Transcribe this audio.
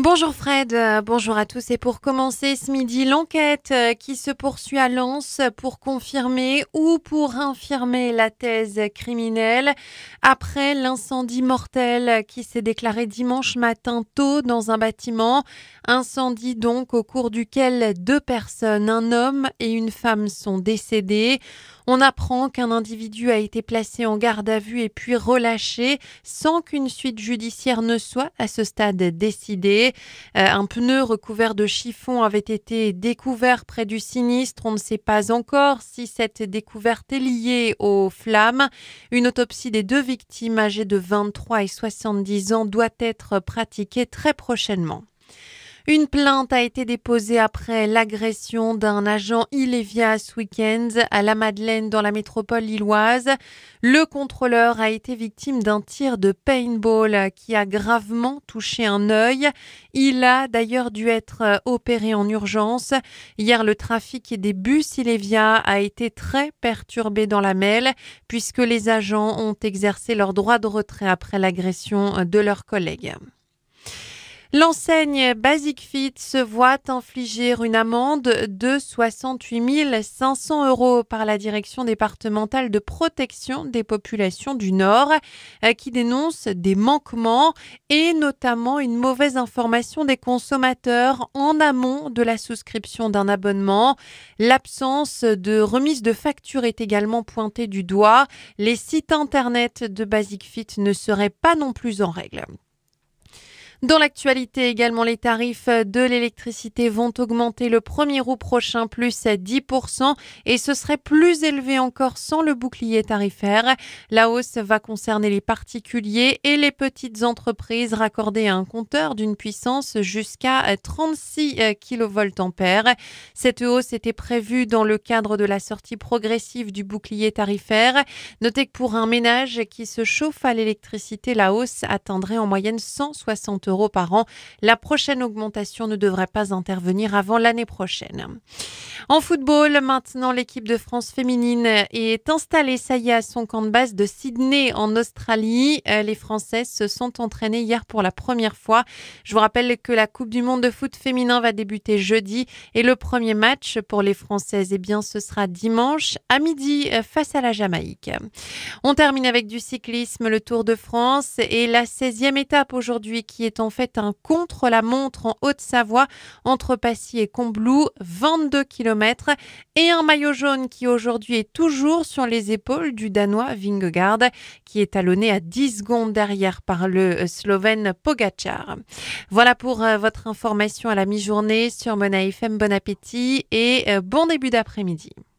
Bonjour Fred, bonjour à tous et pour commencer ce midi, l'enquête qui se poursuit à Lens pour confirmer ou pour infirmer la thèse criminelle après l'incendie mortel qui s'est déclaré dimanche matin tôt dans un bâtiment. Incendie donc au cours duquel 2 personnes, un homme et une femme sont décédées. On apprend qu'un individu a été placé en garde à vue et puis relâché sans qu'une suite judiciaire ne soit à ce stade décidée. Un pneu recouvert de chiffon avait été découvert près du sinistre. On ne sait pas encore si cette découverte est liée aux flammes. Une autopsie des 2 victimes âgées de 23 et 70 ans doit être pratiquée très prochainement. Une plainte a été déposée après l'agression d'un agent Illévia ce week-end à la Madeleine dans la métropole lilloise. Le contrôleur a été victime d'un tir de paintball qui a gravement touché un œil. Il a d'ailleurs dû être opéré en urgence. Hier, le trafic des bus Illévia a été très perturbé dans la Melle puisque les agents ont exercé leur droit de retrait après l'agression de leurs collègues. L'enseigne Basic Fit se voit infliger une amende de 68 500 € par la direction départementale de protection des populations du Nord qui dénonce des manquements et notamment une mauvaise information des consommateurs en amont de la souscription d'un abonnement. L'absence de remise de facture est également pointée du doigt. Les sites internet de Basic Fit ne seraient pas non plus en règle. Dans l'actualité également, les tarifs de l'électricité vont augmenter le 1er août prochain, plus 10%, et ce serait plus élevé encore sans le bouclier tarifaire. La hausse va concerner les particuliers et les petites entreprises raccordées à un compteur d'une puissance jusqu'à 36 kVA. Cette hausse était prévue dans le cadre de la sortie progressive du bouclier tarifaire. Notez que pour un ménage qui se chauffe à l'électricité, la hausse atteindrait en moyenne 160 € par an. La prochaine augmentation ne devrait pas intervenir avant l'année prochaine. En football, maintenant, l'équipe de France féminine est installée, ça y est, à son camp de base de Sydney en Australie. Les Françaises se sont entraînées hier pour la première fois. Je vous rappelle que la Coupe du monde de foot féminin va débuter jeudi et le premier match pour les Françaises, ce sera dimanche à midi face à la Jamaïque. On termine avec du cyclisme, le Tour de France et la 16e étape aujourd'hui qui est en fait un contre-la-montre en Haute-Savoie entre Passy et Combloux, 22 km et un maillot jaune qui aujourd'hui est toujours sur les épaules du Danois Vingegaard qui est talonné à 10 secondes derrière par le Slovène Pogačar. Voilà pour votre information à la mi-journée sur Mona FM. Bon appétit et bon début d'après-midi.